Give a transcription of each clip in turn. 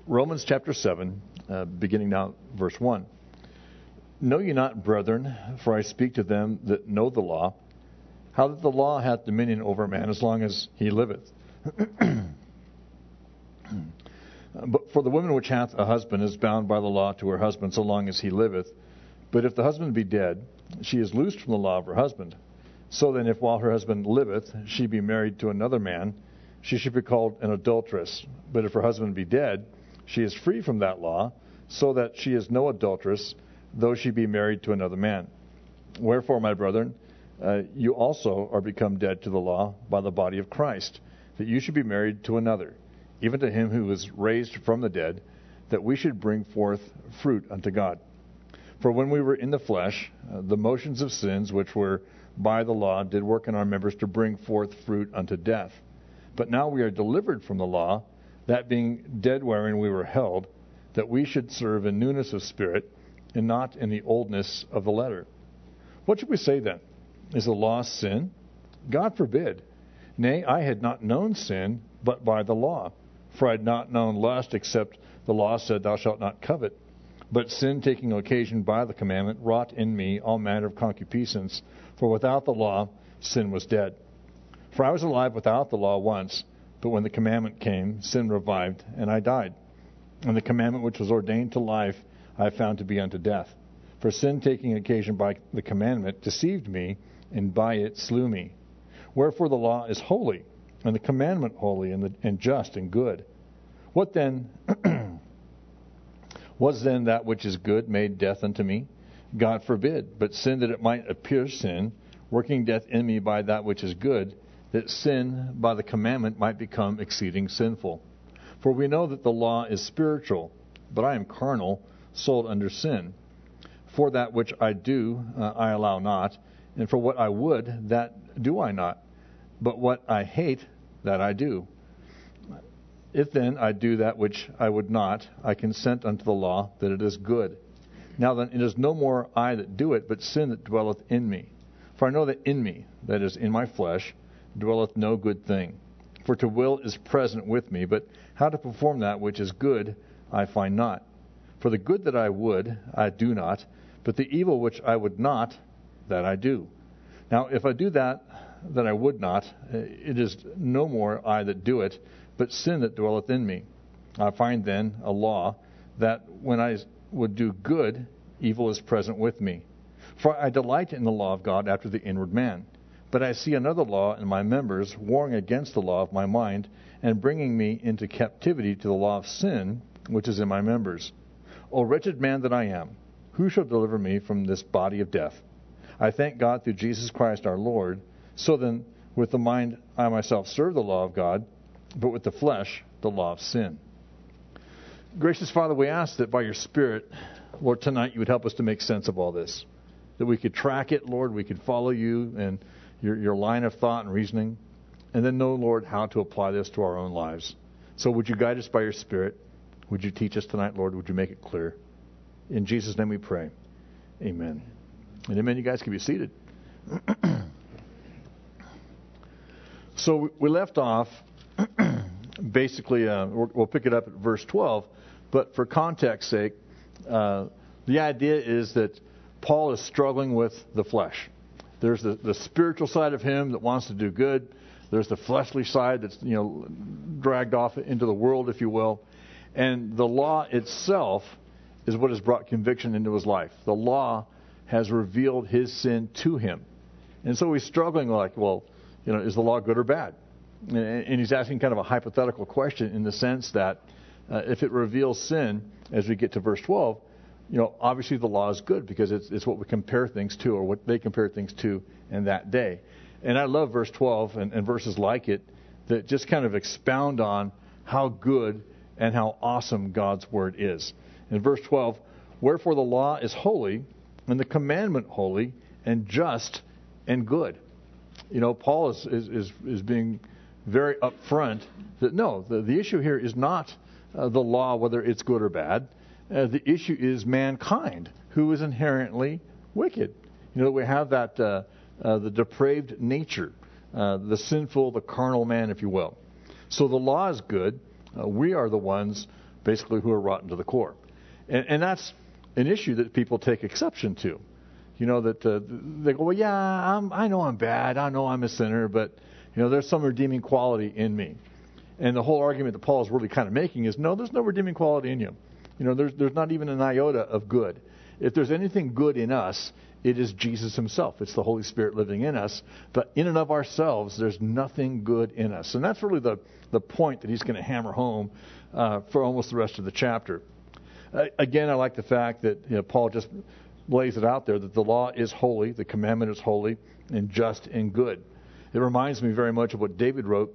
Romans chapter 7, beginning now, verse 1. Know ye not, brethren, for I speak to them that know the law, how that the law hath dominion over a man as long as he liveth. But for the woman which hath a husband is bound by the law to her husband so long as he liveth. But if the husband be dead, she is loosed from the law of her husband. So then, if while her husband liveth she be married to another man, she should be called an adulteress. But if her husband be dead, she is free from that law, so that she is no adulteress, though she be married to another man. Wherefore, my brethren, you also are become dead to the law by the body of Christ, that you should be married to another, even to him who was raised from the dead, that we should bring forth fruit unto God. For when we were in the flesh, the motions of sins which were by the law did work in our members to bring forth fruit unto death. But now we are delivered from the law, that being dead wherein we were held, that we should serve in newness of spirit, and not in the oldness of the letter. What should we say then? Is the law sin? God forbid. Nay, I had not known sin, but by the law. For I had not known lust, except the law said, Thou shalt not covet. But sin, taking occasion by the commandment, wrought in me all manner of concupiscence. For without the law, sin was dead. For I was alive without the law once, but when the commandment came, sin revived, and I died. And the commandment which was ordained to life, I found to be unto death. For sin, taking occasion by the commandment, deceived me, and by it slew me. Wherefore the law is holy, and the commandment holy, and just and good. What then was then that which is good made death unto me? God forbid. But sin, that it might appear sin, working death in me by that which is good, that sin by the commandment might become exceeding sinful. For we know that the law is spiritual, but I am carnal, sold under sin. For that which I do, I allow not, and for what I would, that do I not. But what I hate, that I do. If then I do that which I would not, I consent unto the law that it is good. Now then, it is no more I that do it, but sin that dwelleth in me. For I know that in me, that is, in my flesh, dwelleth no good thing. For to will is present with me, but how to perform that which is good I find not. For the good that I would, I do not, but the evil which I would not, that I do. Now, if I do that I would not, it is no more I that do it, but sin that dwelleth in me. I find then a law, that when I would do good, evil is present with me. For I delight in the law of God after the inward man. But I see another law in my members, warring against the law of my mind, and bringing me into captivity to the law of sin, which is in my members. O wretched man that I am, who shall deliver me from this body of death? I thank God through Jesus Christ our Lord. So then, with the mind I myself serve the law of God, but with the flesh the law of sin. Gracious Father, we ask that by your Spirit, Lord, tonight you would help us to make sense of all this. That we could track it, Lord, we could follow you and your line of thought and reasoning, and then know, Lord, how to apply this to our own lives. So would you guide us by your Spirit? Would you teach us tonight, Lord? Would you make it clear? In Jesus' name we pray. Amen. And amen. You guys can be seated. So we left off, basically, we'll pick it up at verse 12, but for context's sake, the idea is that Paul is struggling with the flesh. There's the spiritual side of him that wants to do good. There's the fleshly side that's dragged off into the world, if you will. And the law itself is what has brought conviction into his life. The law has revealed his sin to him. And so he's struggling like, well, is the law good or bad? And he's asking kind of a hypothetical question in the sense that if it reveals sin, as we get to verse 12, obviously the law is good because it's what we compare things to, or what they compare things to in that day. And I love verse 12 and verses like it that just kind of expound on how good and how awesome God's word is. In verse 12, wherefore the law is holy, and the commandment holy, and just and good. Paul is being very upfront that no, the issue here is not the law, whether it's good or bad. The issue is mankind, who is inherently wicked. We have that the depraved nature, the sinful, the carnal man, if you will. So the law is good. We are the ones basically who are rotten to the core. And that's an issue that people take exception to. You know, that they go, well, yeah, I know I'm bad. I know I'm a sinner, but, you know, there's some redeeming quality in me. And the whole argument that Paul is really kind of making is, no, there's no redeeming quality in you. You know, there's not even an iota of good. If there's anything good in us, it is Jesus himself. It's the Holy Spirit living in us. But in and of ourselves, there's nothing good in us. And that's really the point that he's going to hammer home for almost the rest of the chapter. Again, I like the fact that, you know, Paul just lays it out there that the law is holy, the commandment is holy, and just and good. It reminds me very much of what David wrote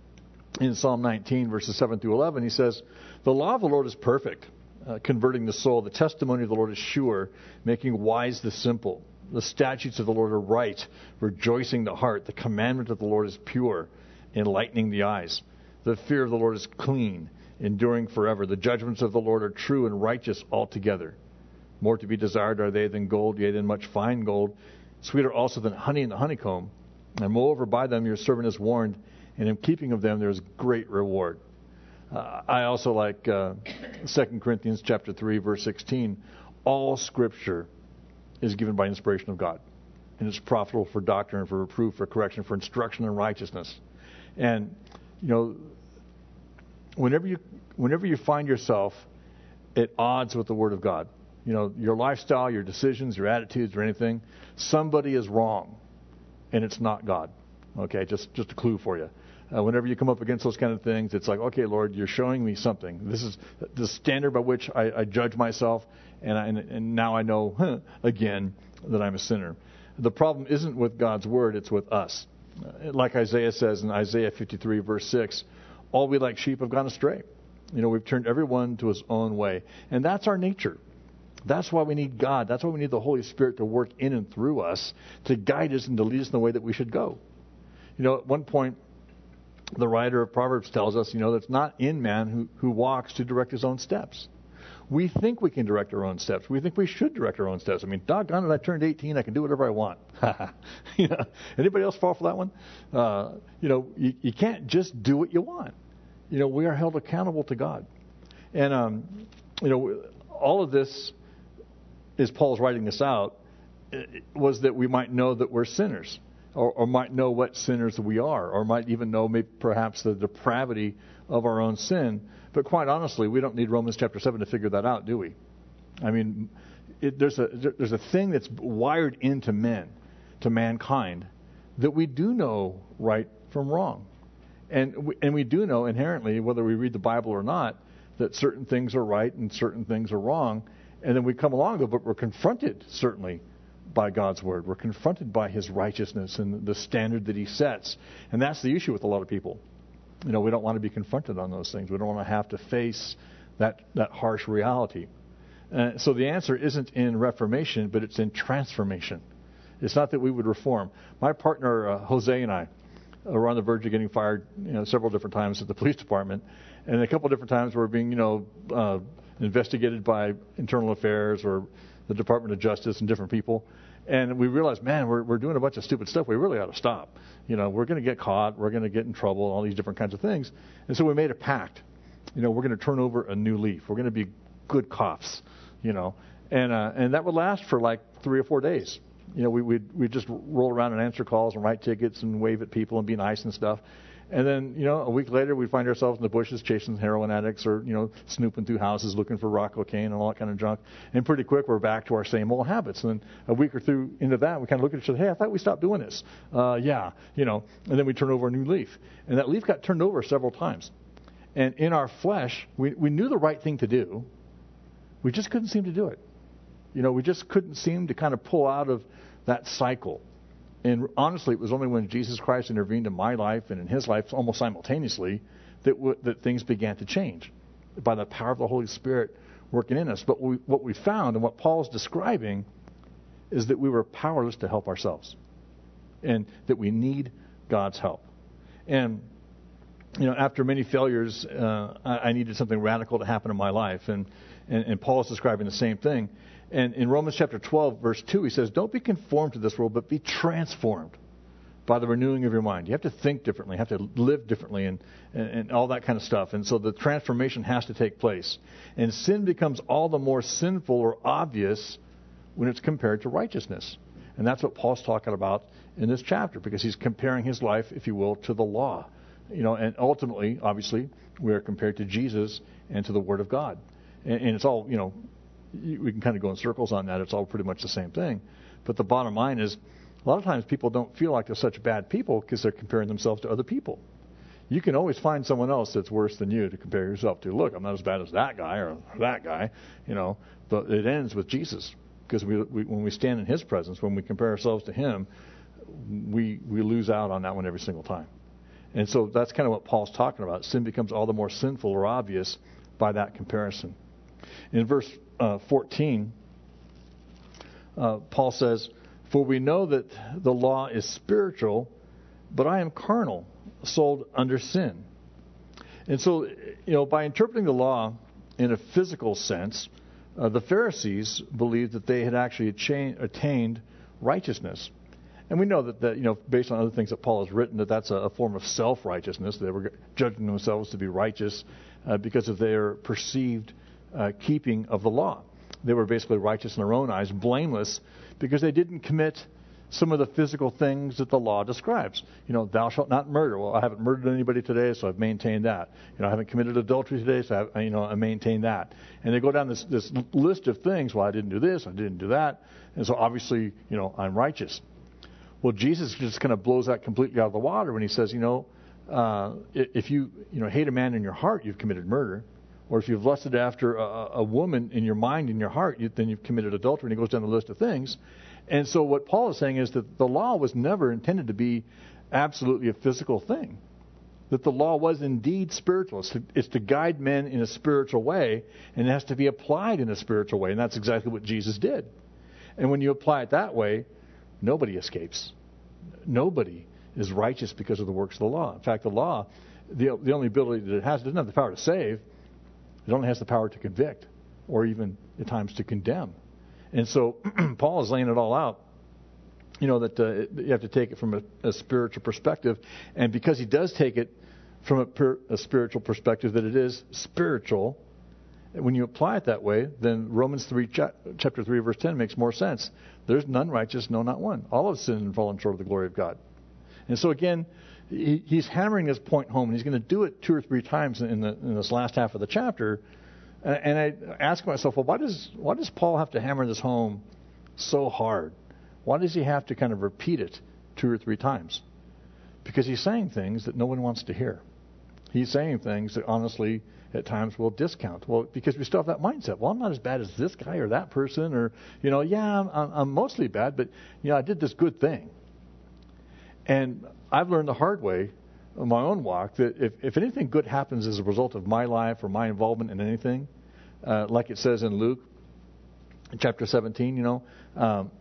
in Psalm 19, verses 7 through 11. He says, the law of the Lord is perfect, converting the soul. The testimony of the Lord is sure, making wise the simple. The statutes of the Lord are right, rejoicing the heart. The commandment of the Lord is pure, enlightening the eyes. The fear of the Lord is clean, enduring forever. The judgments of the Lord are true and righteous altogether. More to be desired are they than gold, yea, than much fine gold. Sweeter also than honey in the honeycomb. And moreover, by them your servant is warned, and in keeping of them there is great reward. I also like 2 Corinthians chapter 3, verse 16. All Scripture is given by inspiration of God, and it's profitable for doctrine, for reproof, for correction, for instruction in righteousness. And, you know, whenever you find yourself at odds with the Word of God, you know, your lifestyle, your decisions, your attitudes, or anything, somebody is wrong, and it's not God. Okay, just a clue for you. Whenever you come up against those kind of things, it's like, okay, Lord, you're showing me something. This is the standard by which I judge myself, and now I know, again, that I'm a sinner. The problem isn't with God's Word, it's with us. Like Isaiah says in Isaiah 53, verse 6, all we like sheep have gone astray. You know, we've turned everyone to his own way. And that's our nature. That's why we need God. That's why we need the Holy Spirit to work in and through us to guide us and to lead us in the way that we should go. You know, at one point, the writer of Proverbs tells us, you know, that it's not in man who walks to direct his own steps. We think we can direct our own steps. We think we should direct our own steps. I mean, doggone it, I turned 18, I can do whatever I want. You know, anybody else fall for that one? You know, you can't just do what you want. You know, we are held accountable to God. And, you know, all of this, as Paul's writing this out, was that we might know that we're sinners. Or might know what sinners we are, or might even know maybe perhaps the depravity of our own sin. But quite honestly, we don't need Romans chapter 7 to figure that out, do we? I mean, there's a thing that's wired into mankind, that we do know right from wrong. And we do know inherently, whether we read the Bible or not, that certain things are right and certain things are wrong. And then we come along, but we're confronted, certainly, by God's Word. We're confronted by His righteousness and the standard that He sets. And that's the issue with a lot of people. You know, we don't want to be confronted on those things. We don't want to have to face that harsh reality. So the answer isn't in reformation, but it's in transformation. It's not that we would reform. My partner, Jose, and I were on the verge of getting fired, you know, several different times at the police department. And a couple of different times we were being, you know, investigated by Internal Affairs or the Department of Justice and different people. And we realized, man, we're doing a bunch of stupid stuff. We really ought to stop. You know, we're going to get caught. We're going to get in trouble, all these different kinds of things. And so we made a pact. You know, we're going to turn over a new leaf. We're going to be good cops, you know. And that would last for like 3 or 4 days. You know, we'd just roll around and answer calls and write tickets and wave at people and be nice and stuff. And then, you know, a week later, we'd find ourselves in the bushes chasing heroin addicts or, you know, snooping through houses looking for rock cocaine and all that kind of junk. And pretty quick, we're back to our same old habits. And then a week or two into that, we kind of look at each other, hey, I thought we stopped doing this. Yeah, you know, and then we turn over a new leaf. And that leaf got turned over several times. And in our flesh, we knew the right thing to do. We just couldn't seem to do it. You know, we just couldn't seem to kind of pull out of that cycle. And honestly, it was only when Jesus Christ intervened in my life and in His life almost simultaneously that things began to change by the power of the Holy Spirit working in us. But what we found and what Paul's describing is that we were powerless to help ourselves and that we need God's help. And, you know, after many failures, I needed something radical to happen in my life. And Paul's describing the same thing. And in Romans chapter 12, verse 2, he says, don't be conformed to this world, but be transformed by the renewing of your mind. You have to think differently, you have to live differently, and all that kind of stuff. And so the transformation has to take place. And sin becomes all the more sinful or obvious when it's compared to righteousness. And that's what Paul's talking about in this chapter, because he's comparing his life, if you will, to the law. And ultimately, obviously, we are compared to Jesus and to the Word of God. And it's all, we can kind of go in circles on that. It's all pretty much the same thing. But the bottom line is, a lot of times people don't feel like they're such bad people because they're comparing themselves to other people. You can always find someone else that's worse than you to compare yourself to. Look, I'm not as bad as that guy or that guy, But it ends with Jesus, because when we stand in His presence, when we compare ourselves to Him, we lose out on that one every single time. And so that's kind of what Paul's talking about. Sin becomes all the more sinful or obvious by that comparison. In verse 14, Paul says, "For we know that the law is spiritual, but I am carnal, sold under sin." And so, by interpreting the law in a physical sense, the Pharisees believed that they had actually attained righteousness. And we know that based on other things that Paul has written, that's a form of self-righteousness. They were judging themselves to be righteous because of their perceived keeping of the law. They were basically righteous in their own eyes, blameless, because they didn't commit some of the physical things that the law describes. Thou shalt not murder. Well, I haven't murdered anybody today, so I've maintained that. I haven't committed adultery today, so I maintain that. And they go down this list of things. Well, I didn't do this, I didn't do that, and so obviously, I'm righteous. Well, Jesus just kind of blows that completely out of the water when He says, if you hate a man in your heart, you've committed murder. Or if you've lusted after a woman in your mind, in your heart, then you've committed adultery. And He goes down the list of things. And so what Paul is saying is that the law was never intended to be absolutely a physical thing. That the law was indeed spiritual. It's to guide men in a spiritual way, and it has to be applied in a spiritual way. And that's exactly what Jesus did. And when you apply it that way, nobody escapes. Nobody is righteous because of the works of the law. In fact, the law, the only ability that it has, doesn't have the power to save. It only has the power to convict, or even at times to condemn. And so Paul is laying it all out, that you have to take it from a spiritual perspective. And because he does take it from a spiritual perspective, that it is spiritual, when you apply it that way, then Romans 3, chapter 3, verse 10 makes more sense. There's none righteous, no, not one. All have sinned and fallen short of the glory of God. And so again, he's hammering this point home, and he's going to do it 2 or 3 times in this last half of the chapter. And I ask myself, well, why does Paul have to hammer this home so hard? Why does he have to kind of repeat it 2 or 3 times? Because he's saying things that no one wants to hear. He's saying things that honestly, at times, we'll discount. Well, because we still have that mindset. Well, I'm not as bad as this guy or that person, or I'm mostly bad, but I did this good thing. And I've learned the hard way in my own walk that if anything good happens as a result of my life or my involvement in anything, like it says in Luke chapter 17, all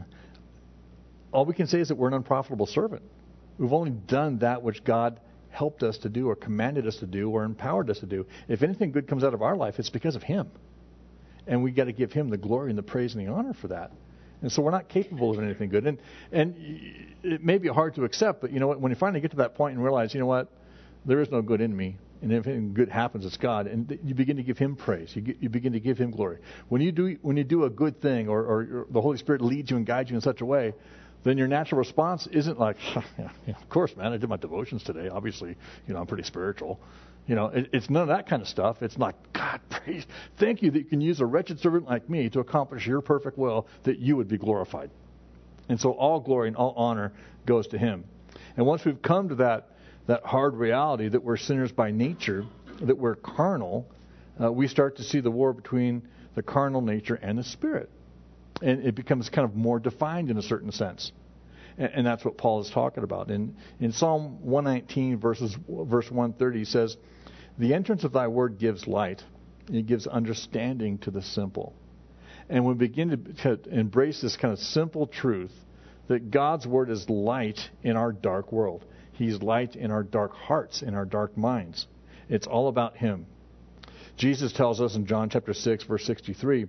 we can say is that we're an unprofitable servant. We've only done that which God helped us to do or commanded us to do or empowered us to do. If anything good comes out of our life, it's because of Him. And we got to give Him the glory and the praise and the honor for that. And so we're not capable of anything good. And it may be hard to accept, but when you finally get to that point and realize, there is no good in me, and if anything good happens, it's God, and you begin to give Him praise. You begin to give Him glory. When you do a good thing, or the Holy Spirit leads you and guides you in such a way, then your natural response isn't like, of course, man, I did my devotions today. Obviously, I'm pretty spiritual. It's none of that kind of stuff. It's like, God, praise, thank you that you can use a wretched servant like me to accomplish your perfect will, that you would be glorified. And so all glory and all honor goes to Him. And once we've come to that hard reality that we're sinners by nature, that we're carnal, we start to see the war between the carnal nature and the spirit. And it becomes kind of more defined in a certain sense. And that's what Paul is talking about. In Psalm 119, verse 130, he says, "The entrance of thy word gives light, and it gives understanding to the simple." And we begin to embrace this kind of simple truth that God's word is light in our dark world. He's light in our dark hearts, in our dark minds. It's all about Him. Jesus tells us in John chapter 6, verse 63,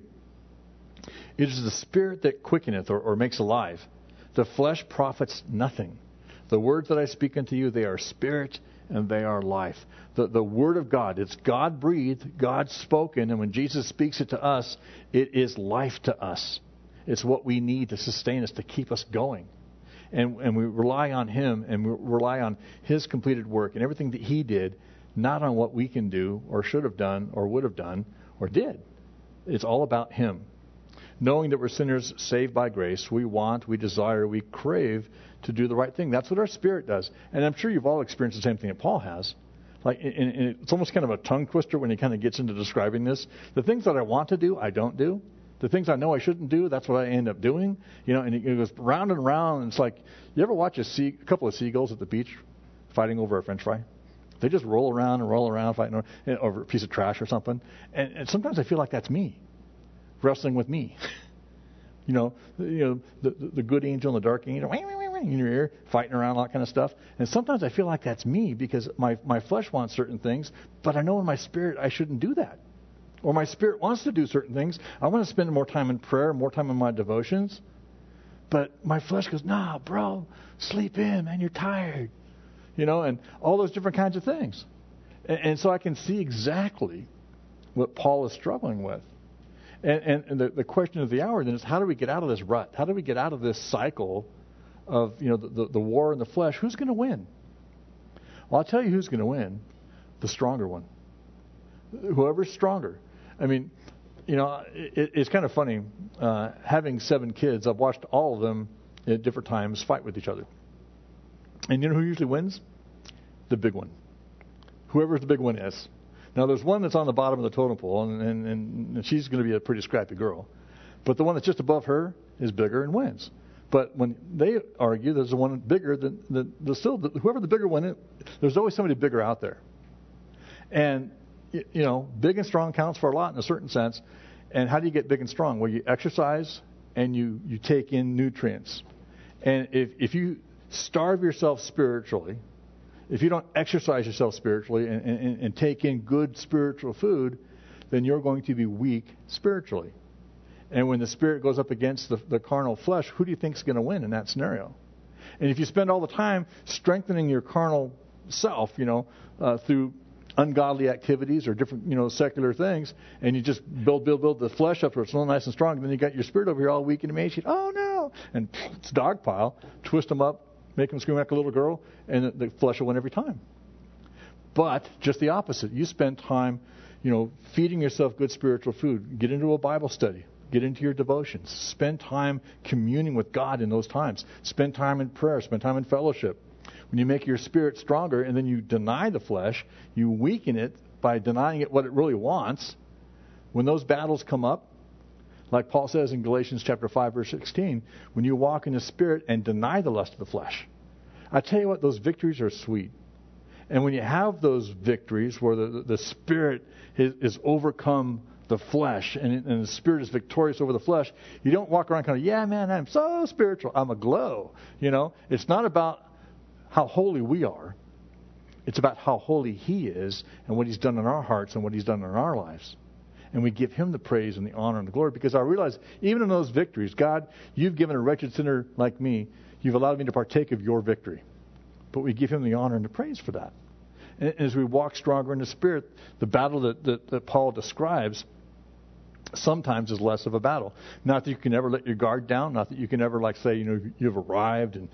"It is the Spirit that quickeneth," or makes alive. "The flesh profits nothing. The words that I speak unto you, they are spirit and they are life. The Word of God, it's God-breathed, God-spoken, and when Jesus speaks it to us, it is life to us. It's what we need to sustain us, to keep us going. And we rely on Him, and we rely on His completed work and everything that He did, not on what we can do or should have done or would have done or did. It's all about Him. Knowing that we're sinners saved by grace, we want, we desire, we crave to do the right thing. That's what our spirit does. And I'm sure you've all experienced the same thing that Paul has. Like, and it's almost kind of a tongue twister when he kind of gets into describing this. The things that I want to do, I don't do. The things I know I shouldn't do, that's what I end up doing. You know, and it goes round and round. And it's like, you ever watch a couple of seagulls at the beach fighting over a French fry? They just roll around, fighting over a piece of trash or something. And sometimes I feel like that's me, wrestling with me. The good angel and the dark angel in your ear, fighting around, all that kind of stuff. And sometimes I feel like that's me because my flesh wants certain things, but I know in my spirit I shouldn't do that. Or my spirit wants to do certain things. I want to spend more time in prayer, more time in my devotions. But my flesh goes, nah, bro, sleep in, man, you're tired. And all those different kinds of things. And so I can see exactly what Paul is struggling with. And the question of the hour then is, how do we get out of this rut? How do we get out of this cycle of the war in the flesh? Who's going to win? Well, I'll tell you who's going to win. The stronger one. Whoever's stronger. I mean, it's kind of funny. Having 7 kids, I've watched all of them at different times fight with each other. And you know who usually wins? The big one. Whoever the big one is. Now, there's one that's on the bottom of the totem pole, and she's going to be a pretty scrappy girl. But the one that's just above her is bigger and wins. But when they argue, there's the one bigger than whoever the bigger one is. There's always somebody bigger out there. And, big and strong counts for a lot in a certain sense. And how do you get big and strong? Well, you exercise and you take in nutrients. And if you starve yourself spiritually, if you don't exercise yourself spiritually and take in good spiritual food, then you're going to be weak spiritually. And when the spirit goes up against the carnal flesh, who do you think is going to win in that scenario? And if you spend all the time strengthening your carnal self, through ungodly activities or different, secular things, and you just build the flesh up so it's all nice and strong, and then you got your spirit over here all weak and emaciated. Oh no! And it's dog pile. Twist them up, make them scream like a little girl, and the flesh will win every time. But just the opposite. You spend time, feeding yourself good spiritual food. Get into a Bible study. Get into your devotions. Spend time communing with God in those times. Spend time in prayer. Spend time in fellowship. When you make your spirit stronger and then you deny the flesh, you weaken it by denying it what it really wants. When those battles come up, like Paul says in Galatians chapter 5, verse 16, when you walk in the Spirit and deny the lust of the flesh, I tell you what, those victories are sweet. And when you have those victories where the Spirit is overcome the flesh and the Spirit is victorious over the flesh, you don't walk around kind of, yeah, man, I'm so spiritual. I'm aglow. It's not about how holy we are. It's about how holy He is and what He's done in our hearts and what He's done in our lives. And we give Him the praise and the honor and the glory because I realize even in those victories, God, you've given a wretched sinner like me, you've allowed me to partake of your victory. But we give Him the honor and the praise for that. And as we walk stronger in the Spirit, the battle that Paul describes sometimes is less of a battle. Not that you can ever let your guard down. Not that you can ever say, you've arrived and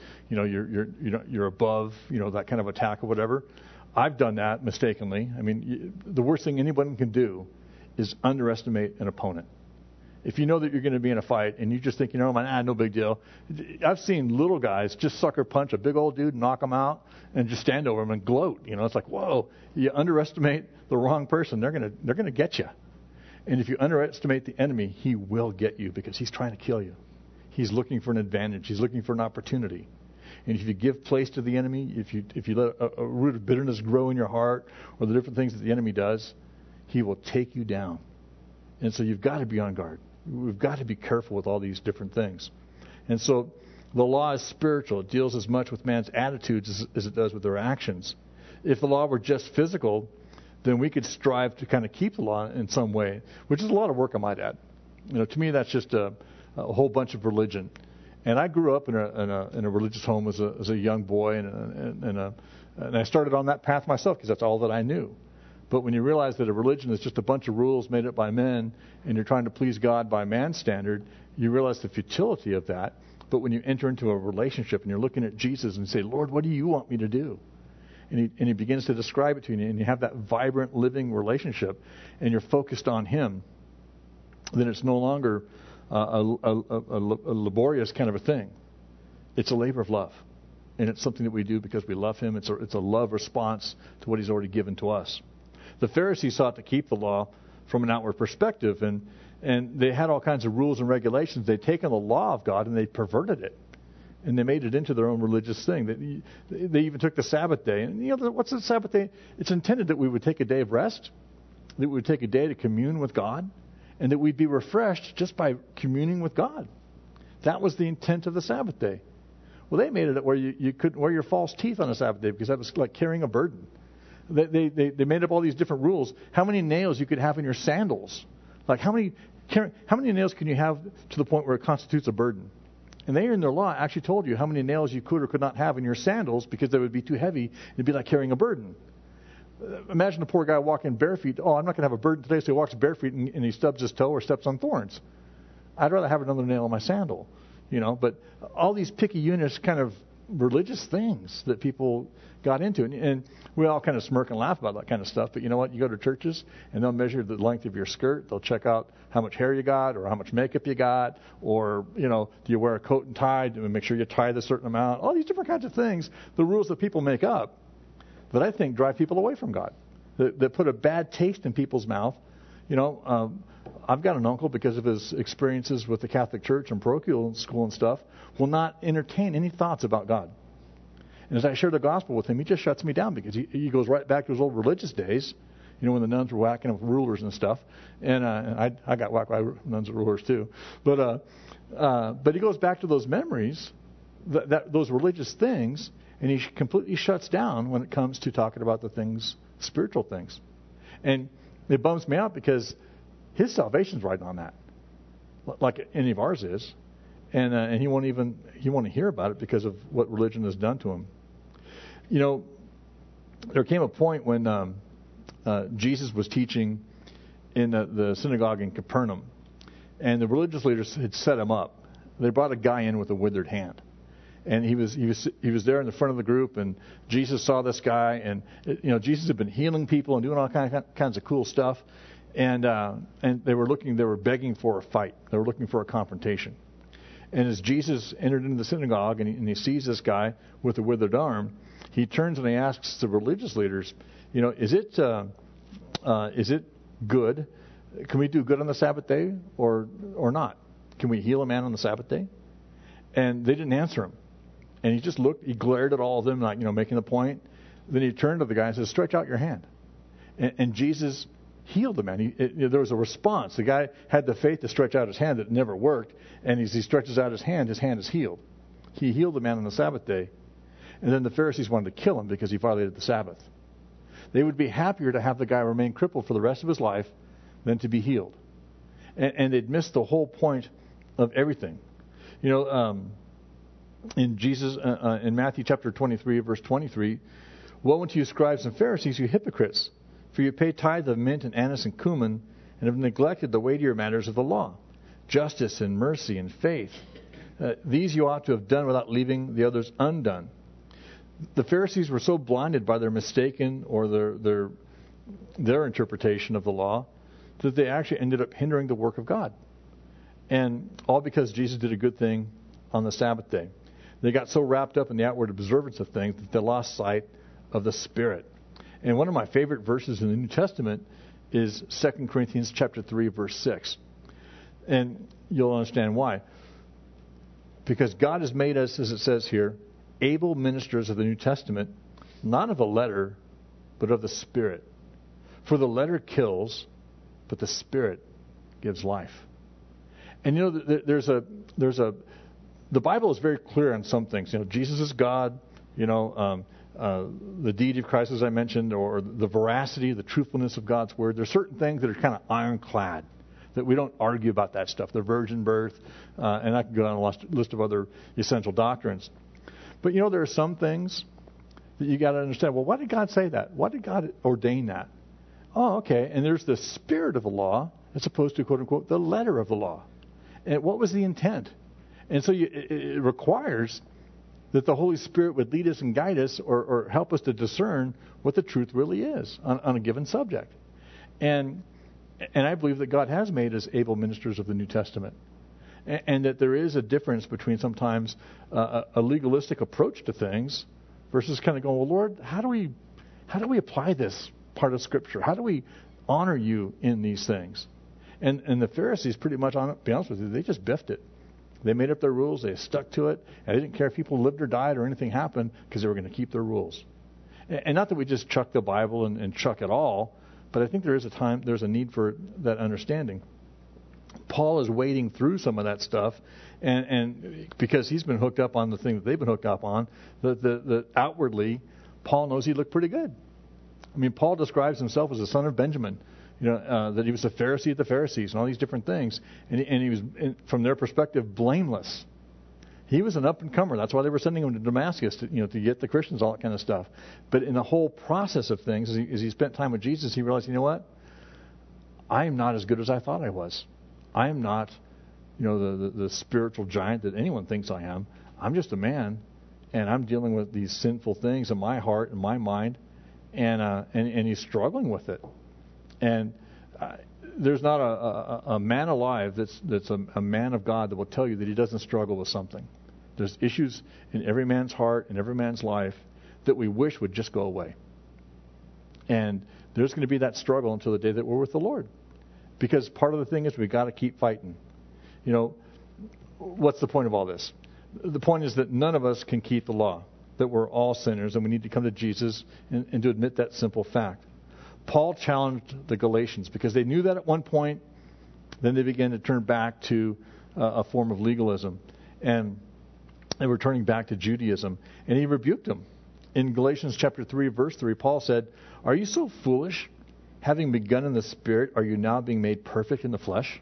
you're above that kind of attack or whatever. I've done that mistakenly. I mean, the worst thing anyone can do is underestimate an opponent. If you know that you're going to be in a fight and you just think, no big deal. I've seen little guys just sucker punch a big old dude, knock him out, and just stand over him and gloat. It's like, whoa, you underestimate the wrong person. They're going to get you. And if you underestimate the enemy, he will get you because he's trying to kill you. He's looking for an advantage. He's looking for an opportunity. And if you give place to the enemy, if you let a root of bitterness grow in your heart or the different things that the enemy does, he will take you down. And so you've got to be on guard. We've got to be careful with all these different things. And so the law is spiritual. It deals as much with man's attitudes as it does with their actions. If the law were just physical, then we could strive to kind of keep the law in some way, which is a lot of work, I might add. To me, that's just a whole bunch of religion. And I grew up in a religious home as a young boy, and I started on that path myself because that's all that I knew. But when you realize that a religion is just a bunch of rules made up by men, and you're trying to please God by man's standard, you realize the futility of that. But when you enter into a relationship and you're looking at Jesus and say, Lord, what do you want me to do? And he begins to describe it to you, and you have that vibrant, living relationship, and you're focused on him, then it's no longer a laborious kind of a thing. It's a labor of love. And it's something that we do because we love him. It's a love response to what he's already given to us. The Pharisees sought to keep the law from an outward perspective, and they had all kinds of rules and regulations. They'd taken the law of God and they perverted it, and they made it into their own religious thing. They even took the Sabbath day. And what's the Sabbath day? It's intended that we would take a day of rest, that we would take a day to commune with God, and that we'd be refreshed just by communing with God. That was the intent of the Sabbath day. Well, they made it where you couldn't wear your false teeth on a Sabbath day because that was like carrying a burden. They made up all these different rules. How many nails you could have in your sandals? Like how many nails can you have to the point where it constitutes a burden? And they in their law actually told you how many nails you could or could not have in your sandals because they would be too heavy. It'd be like carrying a burden. Imagine a poor guy walking bare feet. Oh, I'm not going to have a burden today, so he walks bare feet and he stubs his toe or steps on thorns. I'd rather have another nail in my sandal, But all these picky units, kind of religious things that people got into, and we all kind of smirk and laugh about that kind of stuff. But you know what? You go to churches and they'll measure the length of your skirt. They'll check out how much hair you got, or how much makeup you got, or do you wear a coat and tie? Do we make sure you tie a certain amount? All these different kinds of things, the rules that people make up, that I think drive people away from God, that put a bad taste in people's mouth. I've got an uncle, because of his experiences with the Catholic Church and parochial school and stuff, will not entertain any thoughts about God. And as I share the gospel with him, he just shuts me down because he goes right back to his old religious days, when the nuns were whacking with rulers and stuff. And I got whacked by nuns and rulers too. But he goes back to those memories, those religious things, and he completely shuts down when it comes to talking about the things, spiritual things. And it bums me out because his salvation's right on that, like any of ours is, and he won't hear about it because of what religion has done to him. There came a point when Jesus was teaching in the synagogue in Capernaum, and the religious leaders had set him up. They brought a guy in with a withered hand, and he was there in the front of the group, and Jesus saw this guy, and Jesus had been healing people and doing all kinds of cool stuff. And they were begging for a fight. They were looking for a confrontation. And as Jesus entered into the synagogue and he sees this guy with a withered arm, he turns and he asks the religious leaders, is it good? Can we do good on the Sabbath day or not? Can we heal a man on the Sabbath day? And they didn't answer him. And he just looked, he glared at all of them, like, making the point. Then he turned to the guy and said, stretch out your hand. And Jesus healed the man. There was a response. The guy had the faith to stretch out his hand that never worked, and as he stretches out his hand is healed. He healed the man on the Sabbath day, and then the Pharisees wanted to kill him because he violated the Sabbath. They would be happier to have the guy remain crippled for the rest of his life than to be healed, and they'd missed the whole point of everything. In Matthew chapter 23, verse 23, woe unto you, scribes and Pharisees, you hypocrites! For you pay tithe of mint and anise and cumin, and have neglected the weightier matters of the law, justice and mercy and faith. These you ought to have done without leaving the others undone. The Pharisees were so blinded by their mistaken or their interpretation of the law that they actually ended up hindering the work of God. And all because Jesus did a good thing on the Sabbath day. They got so wrapped up in the outward observance of things that they lost sight of the Spirit. And one of my favorite verses in the New Testament is 2 Corinthians chapter 3, verse 6. And you'll understand why. Because God has made us, as it says here, able ministers of the New Testament, not of the letter, but of the Spirit. For the letter kills, but the Spirit gives life. And the Bible is very clear on some things. Jesus is God. The deity of Christ, as I mentioned, or the veracity, the truthfulness of God's word. There's certain things that are kind of ironclad. That we don't argue about that stuff, the virgin birth, and I can go down a list of other essential doctrines. But there are some things that you got to understand. Well, why did God say that? Why did God ordain that? Oh, okay. And there's the spirit of the law as opposed to, quote unquote, the letter of the law. And what was the intent? And so it requires that the Holy Spirit would lead us and guide us or help us to discern what the truth really is on a given subject. And I believe that God has made us able ministers of the New Testament. And that there is a difference between sometimes a legalistic approach to things versus kind of going, well, Lord, how do we apply this part of Scripture? How do we honor you in these things? And the Pharisees pretty much, to be honest with you, they just biffed it. They made up their rules. They stuck to it. And they didn't care if people lived or died or anything happened because they were going to keep their rules. And not that we just chuck the Bible and chuck it all, but I think there's a need for that understanding. Paul is wading through some of that stuff, and because he's been hooked up on the thing that they've been hooked up on, that outwardly, Paul knows he looked pretty good. I mean, Paul describes himself as a son of Benjamin, that he was a Pharisee of the Pharisees and all these different things, and he was, from their perspective, blameless. He was an up-and-comer. That's why they were sending him to Damascus to get the Christians, all that kind of stuff. But in the whole process of things, as he spent time with Jesus, he realized, you know what? I am not as good as I thought I was. I am not, the spiritual giant that anyone thinks I am. I'm just a man, and I'm dealing with these sinful things in my heart and my mind, and he's struggling with it. And there's not a man alive that's a man of God that will tell you that he doesn't struggle with something. There's issues in every man's heart and every man's life that we wish would just go away. And there's going to be that struggle until the day that we're with the Lord. Because part of the thing is we've got to keep fighting. What's the point of all this? The point is that none of us can keep the law, that we're all sinners, and we need to come to Jesus and to admit that simple fact. Paul challenged the Galatians because they knew that at one point. Then they began to turn back to a form of legalism, and they were turning back to Judaism, and he rebuked them. In Galatians chapter 3, verse 3, Paul said, "Are you so foolish? Having begun in the Spirit, are you now being made perfect in the flesh?"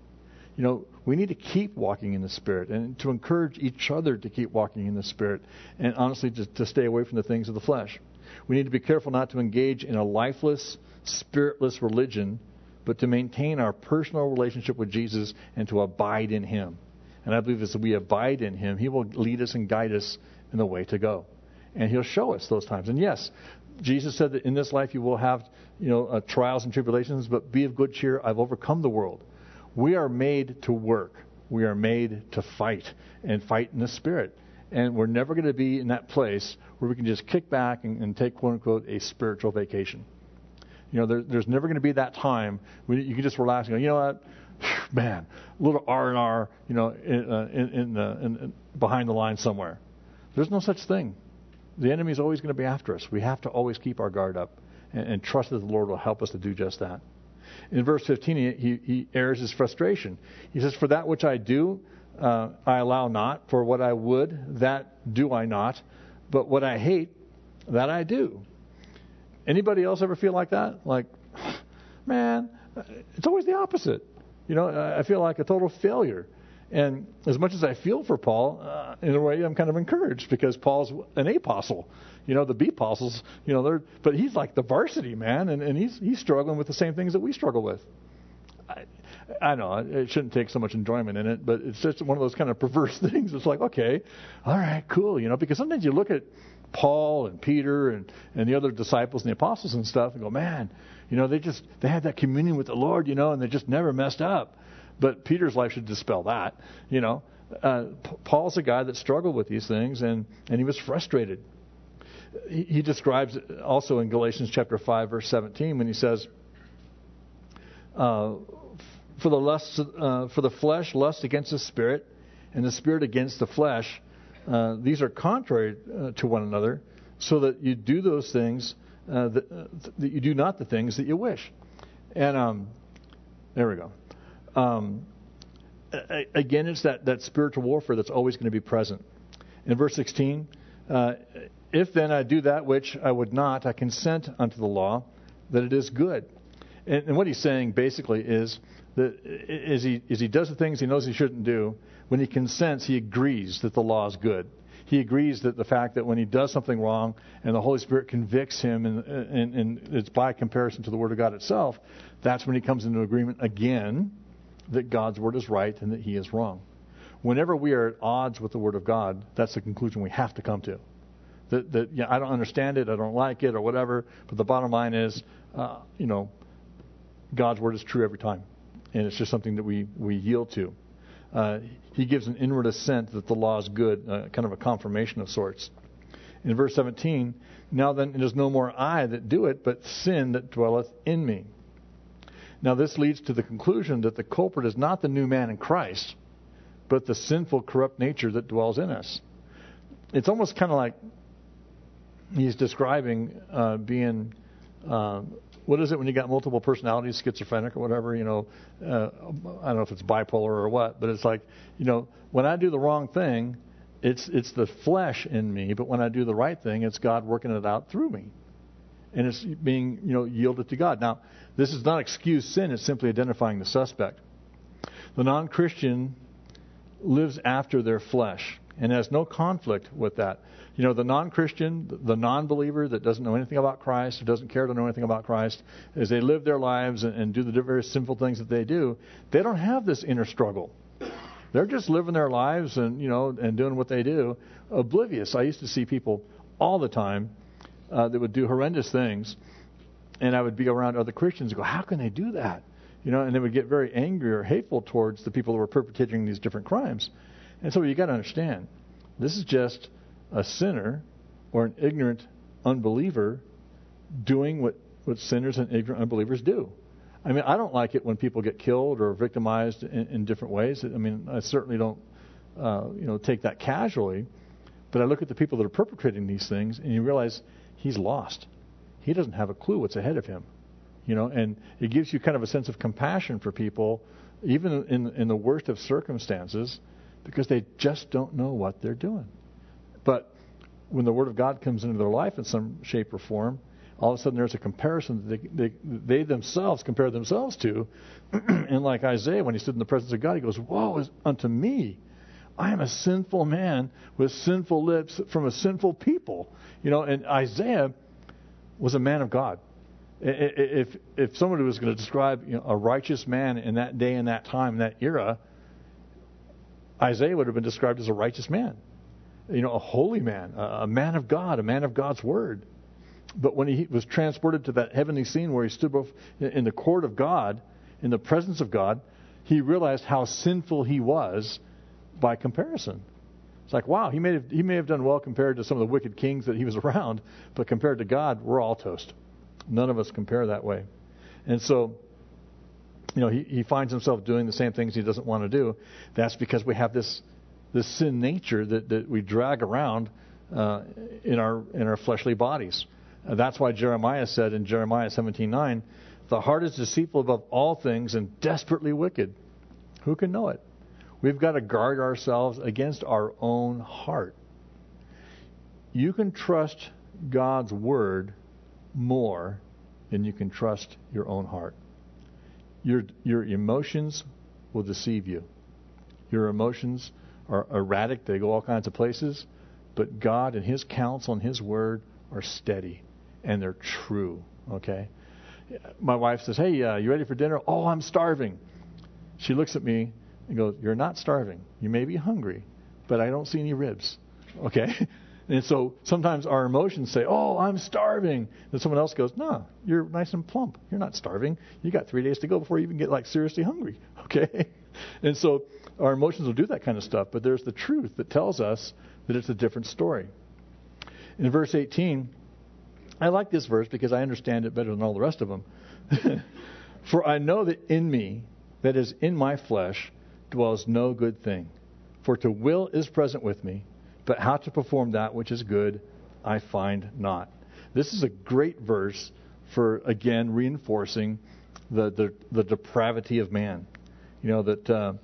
We need to keep walking in the Spirit and to encourage each other to keep walking in the Spirit, and honestly to stay away from the things of the flesh. We need to be careful not to engage in a lifeless, spiritless religion, but to maintain our personal relationship with Jesus and to abide in Him. And I believe as we abide in Him, He will lead us and guide us in the way to go. And He'll show us those times. And yes, Jesus said that in this life you will have, trials and tribulations, but be of good cheer. I've overcome the world. We are made to work. We are made to fight, and fight in the Spirit. And we're never going to be in that place where we can just kick back and take, quote unquote, a spiritual vacation. There's never going to be that time when you can just relax and go, you know what, man, a little R&R, in behind the line somewhere. There's no such thing. The enemy is always going to be after us. We have to always keep our guard up and trust that the Lord will help us to do just that. In verse 15, he airs his frustration. He says, "For that which I do, I allow not. For what I would, that do I not. But what I hate, that I do." Anybody else ever feel like that? Like, man, it's always the opposite. I feel like a total failure. And as much as I feel for Paul, in a way, I'm kind of encouraged because Paul's an apostle. The B apostles, but he's like the varsity man, and he's struggling with the same things that we struggle with. I know it shouldn't take so much enjoyment in it, but it's just one of those kind of perverse things. It's like, okay, all right, cool, because sometimes you look at Paul and Peter and the other disciples and the apostles and stuff and go, man, they had that communion with the Lord, and they just never messed up. But Peter's life should dispel that. Paul's a guy that struggled with these things, and he was frustrated. He describes it also in Galatians chapter 5, verse 17, when he says, For the flesh lusts against the Spirit, and the Spirit against the flesh. These are contrary to one another, so that you do those things, that you do not the things that you wish. And there we go. Again, it's that spiritual warfare that's always going to be present. In verse 16, if then I do that which I would not, I consent unto the law that it is good. And what he's saying basically is that as he does the things he knows he shouldn't do, when he consents, he agrees that the law is good. He agrees that the fact that when he does something wrong and the Holy Spirit convicts him, and it's by comparison to the Word of God itself, that's when he comes into agreement again that God's Word is right and that he is wrong. Whenever we are at odds with the Word of God, that's the conclusion we have to come to. That I don't understand it, I don't like it, or whatever, but the bottom line is, God's Word is true every time. And it's just something that we yield to. He gives an inward assent that the law is good, kind of a confirmation of sorts. In verse 17, now then it is no more I that do it, but sin that dwelleth in me. Now this leads to the conclusion that the culprit is not the new man in Christ, but the sinful, corrupt nature that dwells in us. It's almost kind of like he's describing being... what is it when you got multiple personalities, schizophrenic or whatever, I don't know if it's bipolar or what, but it's like, when I do the wrong thing, it's the flesh in me, but when I do the right thing, it's God working it out through me. And it's being, yielded to God. Now, this does not excuse sin, it's simply identifying the suspect. The non-Christian lives after their flesh and has no conflict with that. The non-Christian, the non-believer that doesn't know anything about Christ, who doesn't care to know anything about Christ, as they live their lives and do the various sinful things that they do, they don't have this inner struggle. They're just living their lives and doing what they do, oblivious. I used to see people all the time that would do horrendous things, and I would be around other Christians and go, how can they do that? And they would get very angry or hateful towards the people that were perpetrating these different crimes. And so you got to understand, this is just a sinner or an ignorant unbeliever doing what sinners and ignorant unbelievers do. I mean, I don't like it when people get killed or victimized in different ways. I mean, I certainly don't, take that casually. But I look at the people that are perpetrating these things, and you realize he's lost. He doesn't have a clue what's ahead of him. And it gives you kind of a sense of compassion for people, even in the worst of circumstances, because they just don't know what they're doing. But when the Word of God comes into their life in some shape or form, all of a sudden there's a comparison that they themselves compare themselves to. And like Isaiah, when he stood in the presence of God, he goes, woe is unto me. I am a sinful man with sinful lips from a sinful people. And Isaiah was a man of God. If somebody was going to describe a righteous man in that day and that time, in that era, Isaiah would have been described as a righteous man. A holy man, a man of God, a man of God's word. But when he was transported to that heavenly scene where he stood in the court of God, in the presence of God, he realized how sinful he was by comparison. It's like, wow, he may have done well compared to some of the wicked kings that he was around, but compared to God, we're all toast. None of us compare that way. And so, he finds himself doing the same things he doesn't want to do. That's because we have this sin nature that we drag around in our fleshly bodies. That's why Jeremiah said in Jeremiah 17:9, the heart is deceitful above all things and desperately wicked. Who can know it? We've got to guard ourselves against our own heart. You can trust God's word more than you can trust your own heart. Your emotions will deceive you. Your emotions are erratic. They go all kinds of places. But God and His counsel and His word are steady. And they're true. Okay? My wife says, hey, you ready for dinner? Oh, I'm starving. She looks at me and goes, you're not starving. You may be hungry, but I don't see any ribs. Okay? And so sometimes our emotions say, oh, I'm starving. And someone else goes, no, you're nice and plump. You're not starving. You got 3 days to go before you even get seriously hungry. Okay? And so our emotions will do that kind of stuff. But there's the truth that tells us that it's a different story. In verse 18, I like this verse because I understand it better than all the rest of them. For I know that in me, that is in my flesh, dwells no good thing. For to will is present with me, but how to perform that which is good, I find not. This is a great verse for, again, reinforcing the depravity of man. That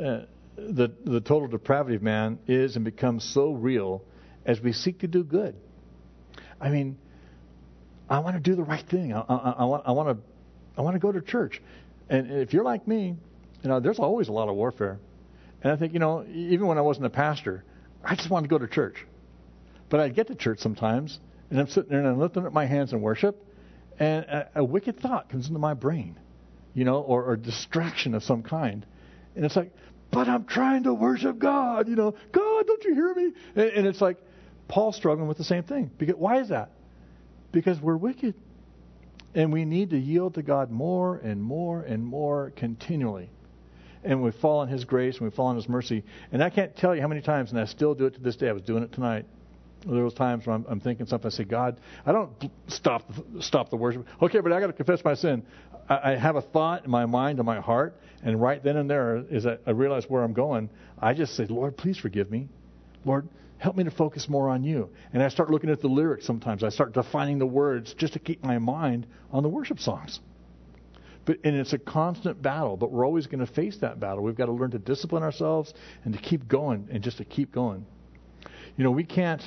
the total depravity of man is and becomes so real as we seek to do good. I mean, I want to do the right thing. I want to I want to go to church. And if you're like me, there's always a lot of warfare. And I think, even when I wasn't a pastor, I just wanted to go to church. But I'd get to church sometimes, and I'm sitting there and I'm lifting up my hands in worship, and a wicked thought comes into my brain, or distraction of some kind. And it's like, but I'm trying to worship God, God, don't you hear me? And it's like Paul's struggling with the same thing. Why is that? Because we're wicked. And we need to yield to God more and more and more continually. And we fall on His grace and we fall on His mercy. And I can't tell you how many times, and I still do it to this day. I was doing it tonight. There was times when I'm thinking something. I say, God, I don't stop the worship. Okay, but I got to confess my sin. I have a thought in my mind and my heart, and right then and there, as I realize where I'm going, I just say, Lord, please forgive me. Lord, help me to focus more on you. And I start looking at the lyrics sometimes. I start defining the words just to keep my mind on the worship songs. And it's a constant battle, but we're always going to face that battle. We've got to learn to discipline ourselves and to keep going and just to keep going. We can't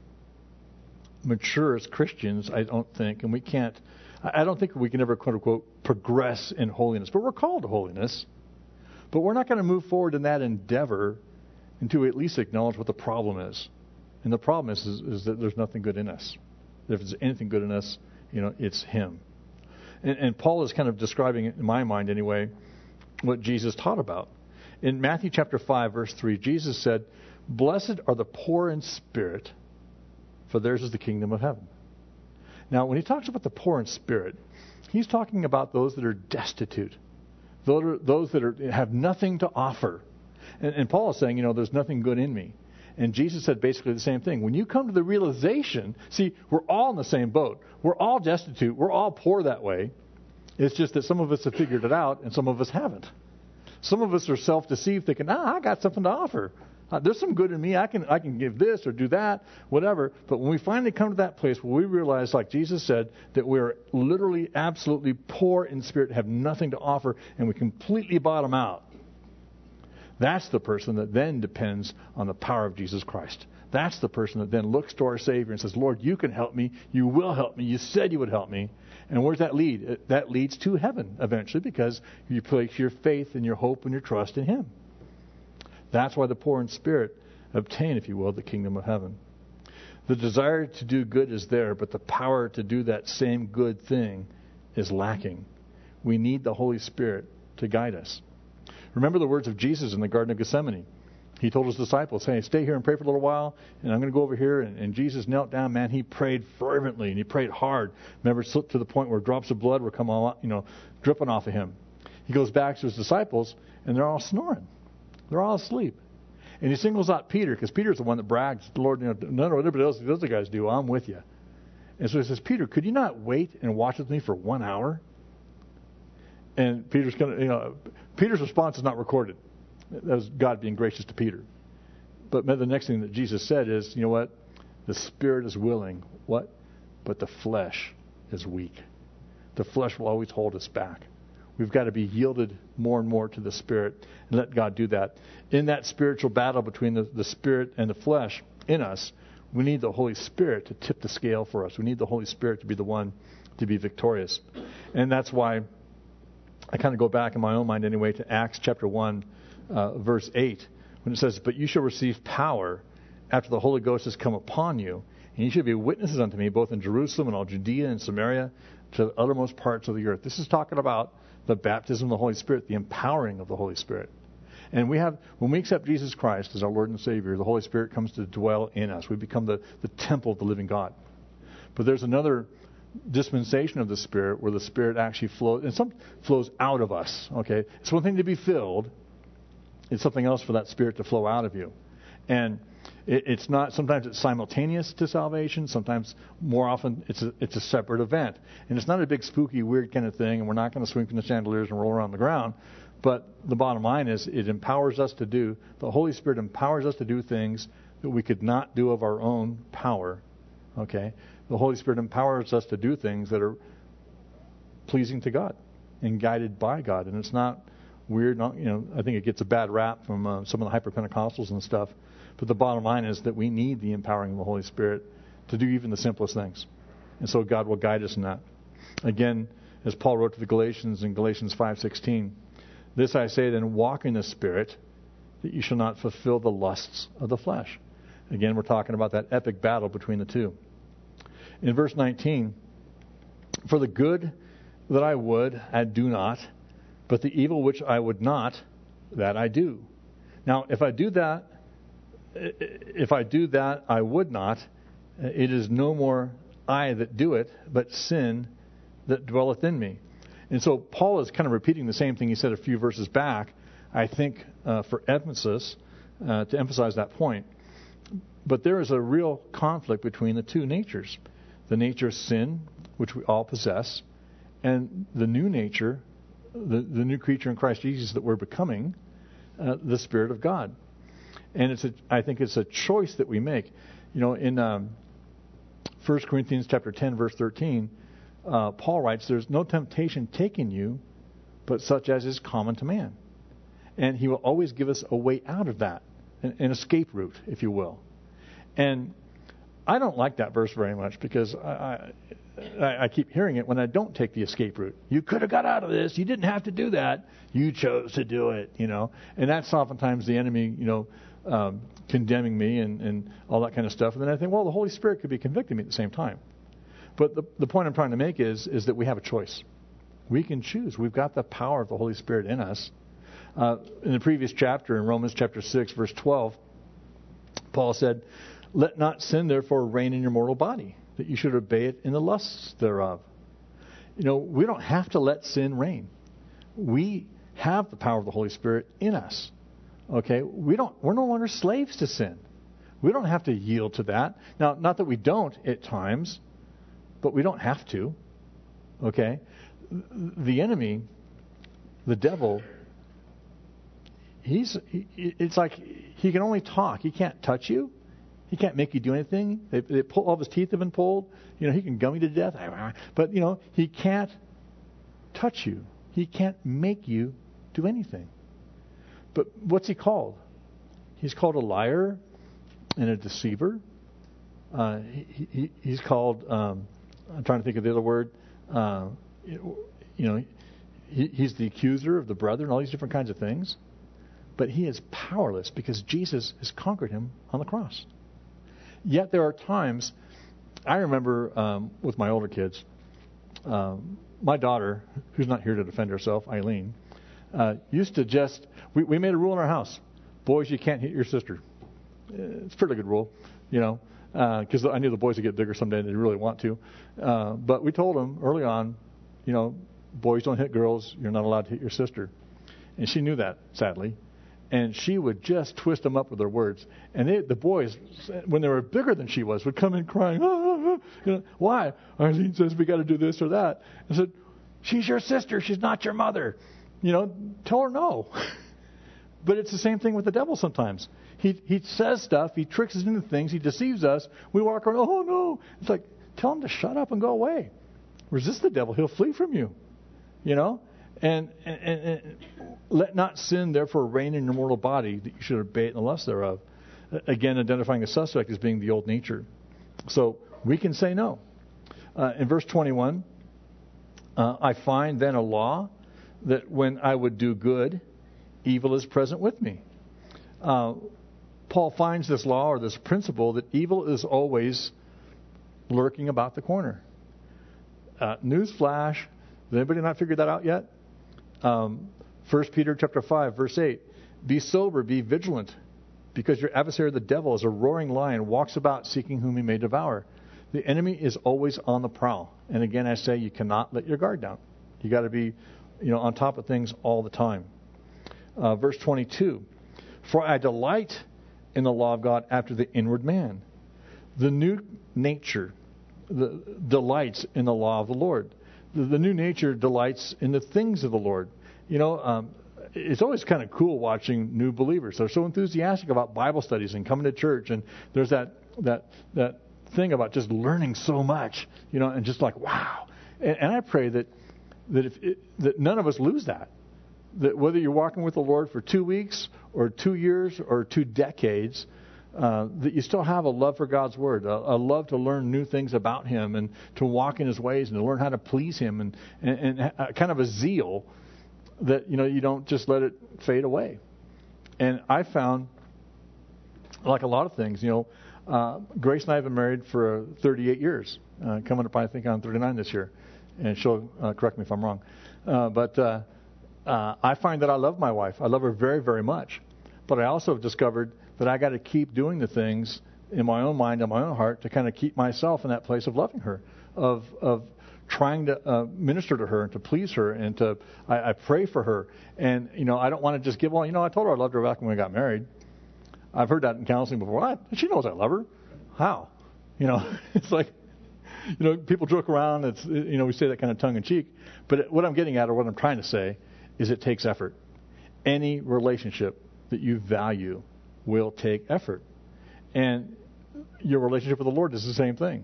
mature as Christians, I don't think, and I don't think we can ever, quote unquote, progress in holiness. But we're called to holiness. But we're not going to move forward in that endeavor until we at least acknowledge what the problem is. And the problem is that there's nothing good in us. If there's anything good in us, it's Him. And Paul is kind of describing, in my mind anyway, what Jesus taught about. In Matthew chapter 5, verse 3, Jesus said, "Blessed are the poor in spirit, for theirs is the kingdom of heaven." Now, when he talks about the poor in spirit, he's talking about those that are destitute, those that have nothing to offer. And Paul is saying, there's nothing good in me. And Jesus said basically the same thing. When you come to the realization, see, we're all in the same boat. We're all destitute. We're all poor that way. It's just that some of us have figured it out and some of us haven't. Some of us are self-deceived thinking, I got something to offer. There's some good in me. I can give this or do that, whatever. But when we finally come to that place where we realize, like Jesus said, that we're literally absolutely poor in spirit, have nothing to offer, and we completely bottom out, that's the person that then depends on the power of Jesus Christ. That's the person that then looks to our Savior and says, Lord, you can help me. You will help me. You said you would help me. And where does that lead? That leads to heaven eventually, because you place your faith and your hope and your trust in Him. That's why the poor in spirit obtain, if you will, the kingdom of heaven. The desire to do good is there, but the power to do that same good thing is lacking. We need the Holy Spirit to guide us. Remember the words of Jesus in the Garden of Gethsemane. He told His disciples, hey, stay here and pray for a little while, and I'm going to go over here. And Jesus knelt down, man. He prayed fervently, and He prayed hard. Remember, to the point where drops of blood were dripping off of Him. He goes back to His disciples, and they're all snoring. They're all asleep. And He singles out Peter, because Peter's the one that brags, the Lord, none of anybody else, the other guys do, I'm with you. And so He says, Peter, could you not wait and watch with me for 1 hour? And Peter's response is not recorded. That was God being gracious to Peter. But the next thing that Jesus said is, you know what? The spirit is willing. What? But the flesh is weak. The flesh will always hold us back. We've got to be yielded more and more to the Spirit and let God do that. In that spiritual battle between the Spirit and the flesh in us, we need the Holy Spirit to tip the scale for us. We need the Holy Spirit to be the one to be victorious. And that's why I kind of go back in my own mind anyway to Acts chapter 1, verse 8, when it says, "But you shall receive power after the Holy Ghost has come upon you, and you shall be witnesses unto me both in Jerusalem and all Judea and Samaria to the uttermost parts of the earth." This is talking about the baptism of the Holy Spirit, the empowering of the Holy Spirit. And when we accept Jesus Christ as our Lord and Savior, the Holy Spirit comes to dwell in us. We become the temple of the living God. But there's another dispensation of the Spirit where the Spirit actually flows, and some flows out of us. Okay, it's one thing to be filled; it's something else for that Spirit to flow out of you. And it's not. Sometimes it's simultaneous to salvation. Sometimes, more often, it's a separate event. And it's not a big spooky, weird kind of thing. And we're not going to swing from the chandeliers and roll around the ground. But the bottom line is, it empowers us to do. The Holy Spirit empowers us to do things that we could not do of our own power. Okay. The Holy Spirit empowers us to do things that are pleasing to God and guided by God. And it's not weird. I think it gets a bad rap from some of the hyper-Pentecostals and stuff. But the bottom line is that we need the empowering of the Holy Spirit to do even the simplest things. And so God will guide us in that. Again, as Paul wrote to the Galatians in Galatians 5:16. This I say then, walk in the Spirit, that you shall not fulfill the lusts of the flesh. Again, we're talking about that epic battle between the two. In verse 19, for the good that I would, I do not, but the evil which I would not, that I do. Now, if I do that, I would not, it is no more I that do it, but sin that dwelleth in me. And so Paul is kind of repeating the same thing he said a few verses back, I think for emphasis, to emphasize that point. But there is a real conflict between the two natures. The nature of sin, which we all possess, and the new nature, the new creature in Christ Jesus that we're becoming, the Spirit of God. And I think it's a choice that we make. You know, in 1 Corinthians chapter 10, verse 13, Paul writes, there's no temptation taken you, but such as is common to man. And he will always give us a way out of that, an escape route, if you will. And I don't like that verse very much because I keep hearing it when I don't take the escape route. You could have got out of this. You didn't have to do that. You chose to do it, you know. And that's oftentimes the enemy, you know, condemning me and all that kind of stuff. And then I think, well, the Holy Spirit could be convicting me at the same time. But the point I'm trying to make is that we have a choice. We can choose. We've got the power of the Holy Spirit in us. In the previous chapter, in Romans chapter 6, verse 12, Paul said, let not sin therefore reign in your mortal body, that you should obey it in the lusts thereof. You know, we don't have to let sin reign. We have the power of the Holy Spirit in us. Okay? We're no longer slaves to sin. We don't have to yield to that. Now, not that we don't at times, but we don't have to. Okay? The enemy, the devil, it's like he can only talk. He can't touch you. He can't make you do anything. They pull, all of his teeth have been pulled. You know, he can gum you to death. But, you know, he can't touch you. He can't make you do anything. But what's he called? He's called a liar and a deceiver. He's called, I'm trying to think of the other word, he's the accuser of the brethren, all these different kinds of things. But he is powerless because Jesus has conquered him on the cross. Yet there are times, I remember with my older kids, my daughter, who's not here to defend herself, Eileen, used to just, we made a rule in our house. Boys, you can't hit your sister. It's a pretty good rule, you know, because I knew the boys would get bigger someday and they really want to. But we told them early on, you know, boys don't hit girls. You're not allowed to hit your sister. And she knew that, sadly. And she would just twist them up with her words. And the boys, when they were bigger than she was, would come in crying, you know, why? Eileen says we got to do this or that. I said, she's your sister. She's not your mother. You know, tell her no. But it's the same thing with the devil sometimes. He says stuff. He tricks us into things. He deceives us. We walk around, oh, no. It's like, tell him to shut up and go away. Resist the devil. He'll flee from you. You know? And let not sin therefore reign in your mortal body, that you should obey it in the lust thereof. Again, identifying the suspect as being the old nature. So we can say no. In verse 21, I find then a law that when I would do good, evil is present with me. Paul finds this law or this principle that evil is always lurking about the corner. Newsflash. Has anybody not figured that out yet? 1 Peter chapter 5, verse 8. Be sober, be vigilant, because your adversary the devil is a roaring lion, walks about seeking whom he may devour. The enemy is always on the prowl. And again, I say you cannot let your guard down. You got to be, you know, on top of things all the time. Verse 22. For I delight in the law of God after the inward man. The new nature delights in the law of the Lord. The new nature delights in the things of the Lord. You know, it's always kind of cool watching new believers. They're so enthusiastic about Bible studies and coming to church. And there's that thing about just learning so much, you know, and just like, wow. And I pray that none of us lose that. That whether you're walking with the Lord for 2 weeks or 2 years or 2 decades, that you still have a love for God's Word, a love to learn new things about Him and to walk in His ways and to learn how to please Him, and kind of a zeal that, you don't just let it fade away. And I found, like a lot of things, Grace and I have been married for 38 years, coming up, I think, on 39 this year. And she'll correct me if I'm wrong. But I find that I love my wife. I love her very, very much. But I also have discovered that I got to keep doing the things in my own mind and my own heart to kind of keep myself in that place of loving her, of trying to minister to her and to please her, and I pray for her. And, I don't want to just give, I told her I loved her back when we got married. I've heard that in counseling before. She knows I love her. How? It's like, people joke around. It's, we say that kind of tongue in cheek. But what I'm getting at, or what I'm trying to say, is it takes effort. Any relationship that you value will take effort. And your relationship with the Lord is the same thing.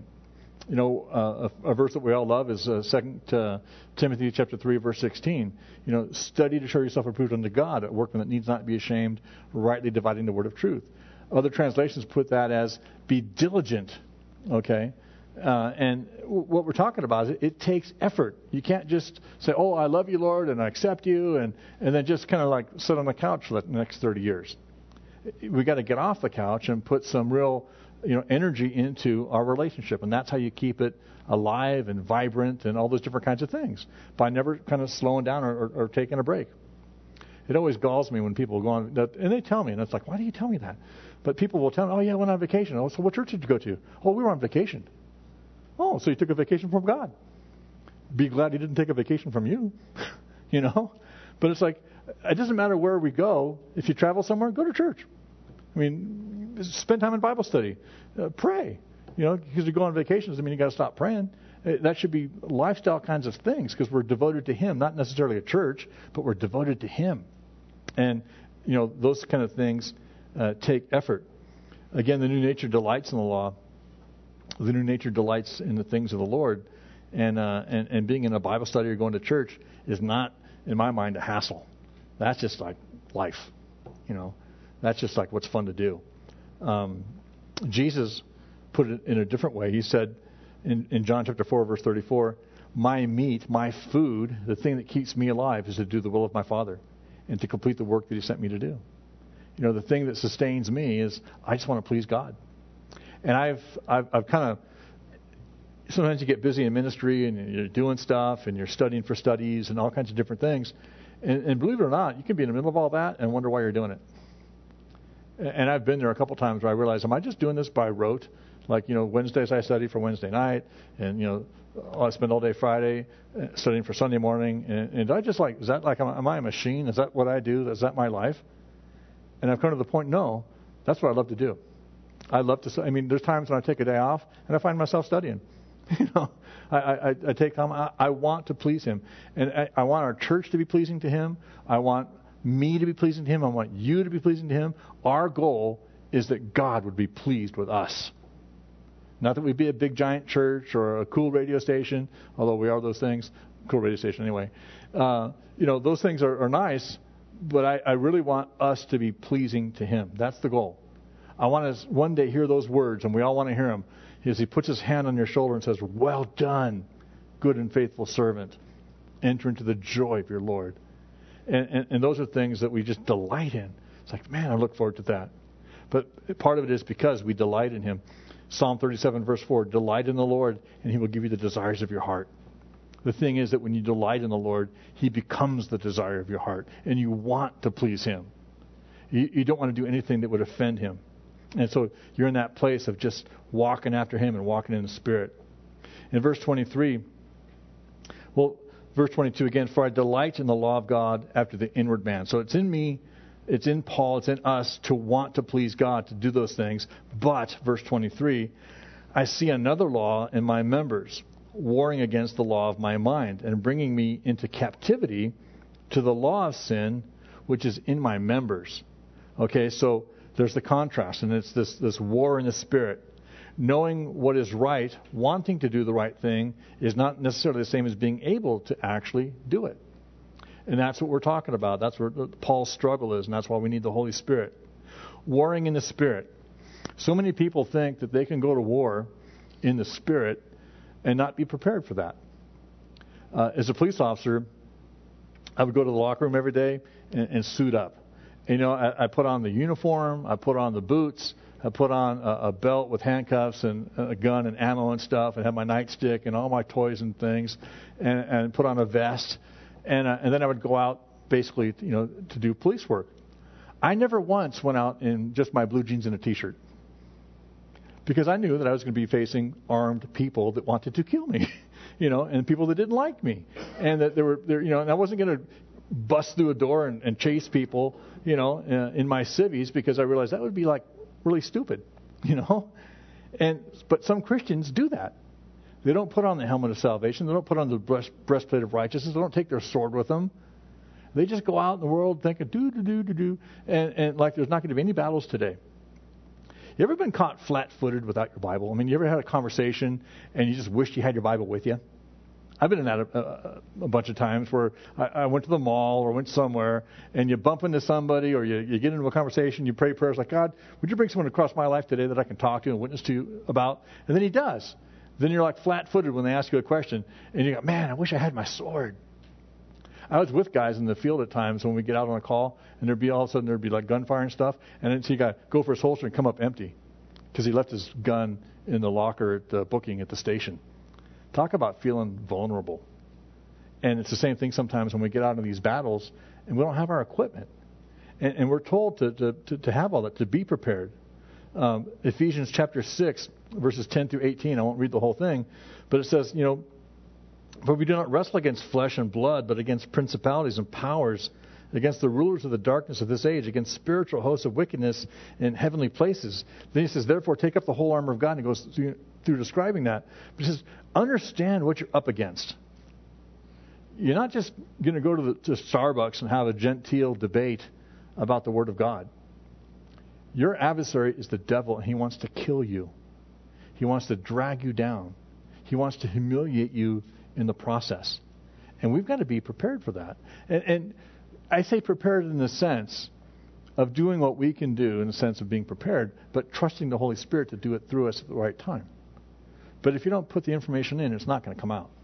A verse that we all love is 2 Timothy chapter 3, verse 16. Study to show yourself approved unto God, a workman that needs not be ashamed, rightly dividing the word of truth. Other translations put that as be diligent. Okay? And what we're talking about is it takes effort. You can't just say, oh, I love you, Lord, and I accept you, and then just kind of like sit on the couch for the next 30 years. We got to get off the couch and put some real energy into our relationship. And that's how you keep it alive and vibrant and all those different kinds of things, by never kind of slowing down or taking a break. It always galls me when people go on, and they tell me, and it's like, why do you tell me that? But people will tell me, oh, yeah, I went on vacation. Oh, so what church did you go to? Oh, we were on vacation. Oh, so you took a vacation from God. Be glad He didn't take a vacation from you, But it's like, it doesn't matter where we go. If you travel somewhere, go to church. Spend time in Bible study. Pray. Because you go on vacation doesn't mean you got to stop praying. That should be lifestyle kinds of things, because we're devoted to Him, not necessarily a church, but we're devoted to Him. And, those kind of things take effort. Again, the new nature delights in the law. The new nature delights in the things of the Lord. And being in a Bible study or going to church is not, in my mind, a hassle. That's just like life. That's just like what's fun to do. Jesus put it in a different way. He said in John chapter 4, verse 34, my meat, my food, the thing that keeps me alive is to do the will of my Father and to complete the work that He sent me to do. The thing that sustains me is I just want to please God. And I've kind of, sometimes you get busy in ministry and you're doing stuff and you're studying for studies and all kinds of different things. And believe it or not, you can be in the middle of all that and wonder why you're doing it. And I've been there a couple times where I realize, am I just doing this by rote? Like, Wednesdays I study for Wednesday night, and, I spend all day Friday studying for Sunday morning. And I just is that like, am I a machine? Is that what I do? Is that my life? And I've come to the point, no, that's what I love to do. I love to, there's times when I take a day off and I find myself studying. I take time. I want to please Him. And I want our church to be pleasing to Him. I want me to be pleasing to Him. I want you to be pleasing to Him. Our goal is that God would be pleased with us. Not that we be a big giant church or a cool radio station, although we are those things. Cool radio station anyway. Those things are nice, but I really want us to be pleasing to Him. That's the goal. I want to one day hear those words, and we all want to hear them. As He puts His hand on your shoulder and says, well done, good and faithful servant. Enter into the joy of your Lord. And those are things that we just delight in. It's like, man, I look forward to that. But part of it is because we delight in Him. Psalm 37, verse 4, delight in the Lord, and He will give you the desires of your heart. The thing is that when you delight in the Lord, He becomes the desire of your heart, and you want to please Him. You don't want to do anything that would offend Him. And so you're in that place of just walking after Him and walking in the Spirit. In verse 23, verse 22 again, for I delight in the law of God after the inward man. So it's in me, it's in Paul, it's in us to want to please God, to do those things. But, verse 23, I see another law in my members, warring against the law of my mind and bringing me into captivity to the law of sin, which is in my members. Okay, so there's the contrast, and it's this war in the spirit. Knowing what is right, wanting to do the right thing, is not necessarily the same as being able to actually do it. And that's what we're talking about. That's where Paul's struggle is, and that's why we need the Holy Spirit. Warring in the Spirit. So many people think that they can go to war in the spirit and not be prepared for that. As a police officer, I would go to the locker room every day and suit up. I put on the uniform, I put on the boots, I put on a belt with handcuffs and a gun and ammo and stuff, and have my nightstick and all my toys and things, and put on a vest, and then I would go out basically, to do police work. I never once went out in just my blue jeans and a t-shirt, because I knew that I was going to be facing armed people that wanted to kill me, and people that didn't like me, and that and I wasn't going to bust through a door and chase people, in my civvies, because I realized that would be like really stupid, But some Christians do that. They don't put on the helmet of salvation. They don't put on the breastplate of righteousness. They don't take their sword with them. They just go out in the world thinking do, and like there's not going to be any battles today. You ever been caught flat-footed without your Bible? I mean, you ever had a conversation and you just wished you had your Bible with you? I've been in that a bunch of times where I went to the mall or went somewhere and you bump into somebody or you get into a conversation, you pray prayers like, God, would you bring someone across my life today that I can talk to and witness to about? And then he does. Then you're like flat-footed when they ask you a question and you go, man, I wish I had my sword. I was with guys in the field at times when we get out on a call and all of a sudden there'd be like gunfire and stuff, and then see a guy go for his holster and come up empty because he left his gun in the locker at the booking at the station. Talk about feeling vulnerable. And it's the same thing sometimes when we get out into these battles and we don't have our equipment. And we're told to have all that, to be prepared. Ephesians chapter 6, verses 10 through 18, I won't read the whole thing, but it says, for we do not wrestle against flesh and blood, but against principalities and powers, against the rulers of the darkness of this age, against spiritual hosts of wickedness in heavenly places. Then he says, therefore take up the whole armor of God, and he goes through describing that. But he says, understand what you're up against. You're not just going to go to Starbucks and have a genteel debate about the Word of God. Your adversary is the devil, and he wants to kill you. He wants to drag you down. He wants to humiliate you in the process. And we've got to be prepared for that. And I say prepared in the sense of doing what we can do, in the sense of being prepared, but trusting the Holy Spirit to do it through us at the right time. But if you don't put the information in, it's not going to come out.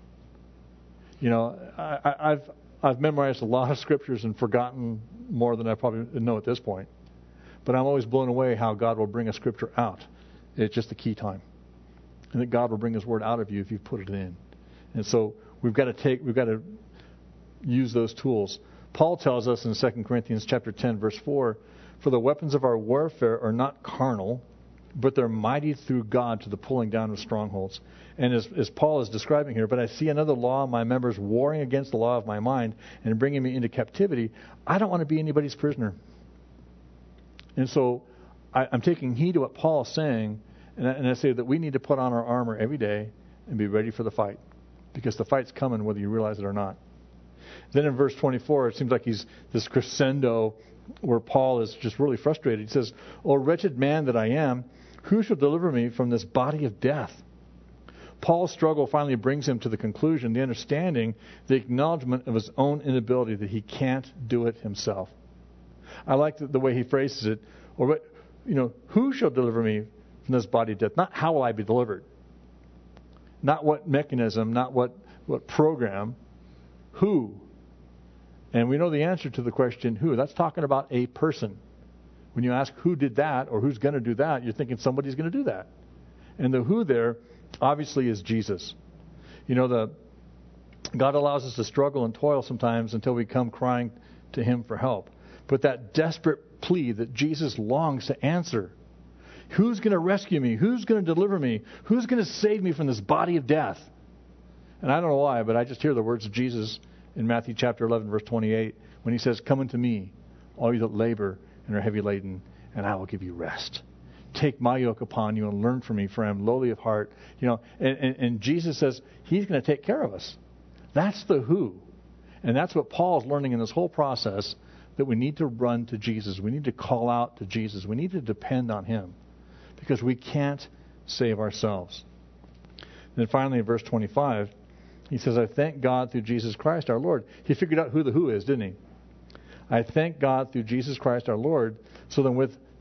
I've memorized a lot of scriptures and forgotten more than I probably know at this point. But I'm always blown away how God will bring a scripture out. It's just the key time. And that God will bring His Word out of you if you put it in. And so we've got to use those tools. Paul tells us in 2 Corinthians chapter 10, verse 4, for the weapons of our warfare are not carnal, but they're mighty through God to the pulling down of strongholds. And as Paul is describing here, but I see another law in my members warring against the law of my mind and bringing me into captivity. I don't want to be anybody's prisoner. And so I'm taking heed to what Paul is saying, and I say that we need to put on our armor every day and be ready for the fight, because the fight's coming whether you realize it or not. Then in verse 24, it seems like he's this crescendo where Paul is just really frustrated. He says, "O wretched man that I am, who shall deliver me from this body of death?" Paul's struggle finally brings him to the conclusion, the understanding, the acknowledgement of his own inability, that he can't do it himself. I like the way he phrases it. Or, who shall deliver me from this body of death? Not how will I be delivered. Not what mechanism, not what program. Who? And we know the answer to the question, who? That's talking about a person. When you ask who did that or who's going to do that, you're thinking somebody's going to do that. And the who there obviously is Jesus. God allows us to struggle and toil sometimes until we come crying to Him for help. But that desperate plea that Jesus longs to answer, who's going to rescue me? Who's going to deliver me? Who's going to save me from this body of death? And I don't know why, but I just hear the words of Jesus in Matthew chapter 11, verse 28, when He says, "Come unto me, all you that labor and are heavy laden, and I will give you rest. Take my yoke upon you and learn from me, for I am lowly of heart." And Jesus says He's going to take care of us. That's the who. And that's what Paul's learning in this whole process, that we need to run to Jesus. We need to call out to Jesus. We need to depend on Him, because we can't save ourselves. And then finally in verse 25, he says, "I thank God through Jesus Christ our Lord." He figured out who the who is, didn't he? I thank God through Jesus Christ our Lord. So then with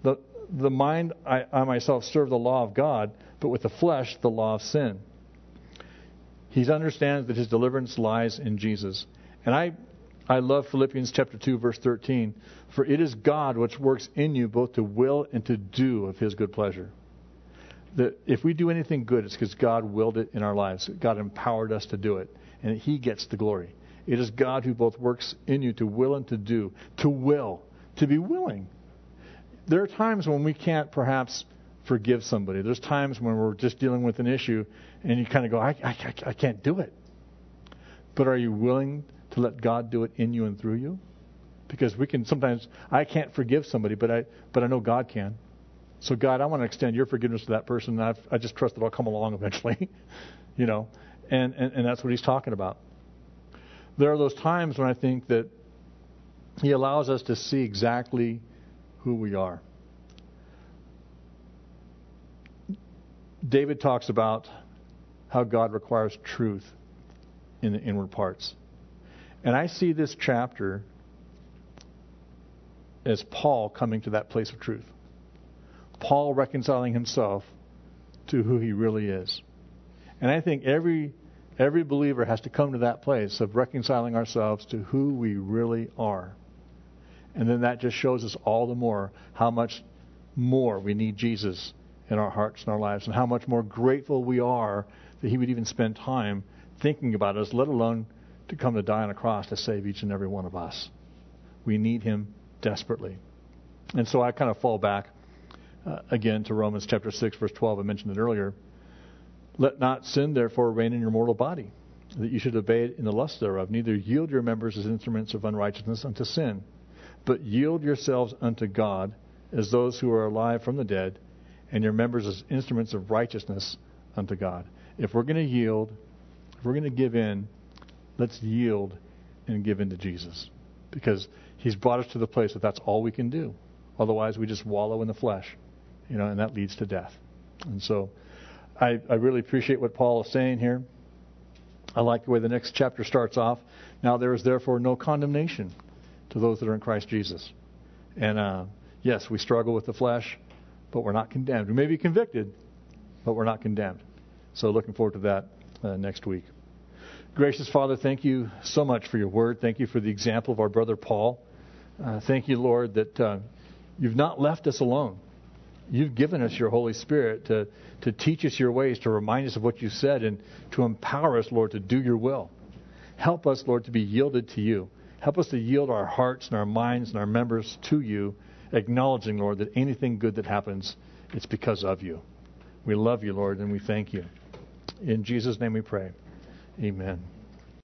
the mind, I myself serve the law of God, but with the flesh, the law of sin. He understands that his deliverance lies in Jesus. And I love Philippians chapter 2, verse 13. For it is God which works in you both to will and to do of his good pleasure. That if we do anything good, it's because God willed it in our lives. God empowered us to do it. And he gets the glory. It is God who both works in you to will and to do. To will. To be willing. There are times when we can't perhaps forgive somebody. There's times when we're just dealing with an issue and you kind of go, I can't do it. But are you willing to let God do it in you and through you? Because we can sometimes, I can't forgive somebody, but I know God can. So God, I want to extend your forgiveness to that person. And I just trust that I'll come along eventually. You know, and that's what he's talking about. There are those times when I think that he allows us to see exactly who we are. David talks about how God requires truth in the inward parts. And I see this chapter as Paul coming to that place of truth. Paul reconciling himself to who he really is. And I think every believer has to come to that place of reconciling ourselves to who we really are. And then that just shows us all the more how much more we need Jesus in our hearts and our lives, and how much more grateful we are that he would even spend time thinking about us, let alone to come to die on a cross to save each and every one of us. We need him desperately. And so I kind of fall back again to Romans chapter 6, verse 12. I mentioned it earlier. Let not sin, therefore, reign in your mortal body, that you should obey it in the lust thereof. Neither yield your members as instruments of unrighteousness unto sin, but yield yourselves unto God as those who are alive from the dead, and your members as instruments of righteousness unto God. If we're going to yield, if we're going to give in, let's yield and give in to Jesus. Because he's brought us to the place that that's all we can do. Otherwise, we just wallow in the flesh, and that leads to death. And so I really appreciate what Paul is saying here. I like the way the next chapter starts off. Now there is therefore no condemnation to those that are in Christ Jesus. And yes, we struggle with the flesh, but we're not condemned. We may be convicted, but we're not condemned. So looking forward to that next week. Gracious Father, thank you so much for your word. Thank you for the example of our brother Paul. Thank you, Lord, that you've not left us alone. You've given us your Holy Spirit to teach us your ways, to remind us of what you said, and to empower us, Lord, to do your will. Help us, Lord, to be yielded to you. Help us to yield our hearts and our minds and our members to you, acknowledging, Lord, that anything good that happens, it's because of you. We love you, Lord, and we thank you. In Jesus' name we pray. Amen.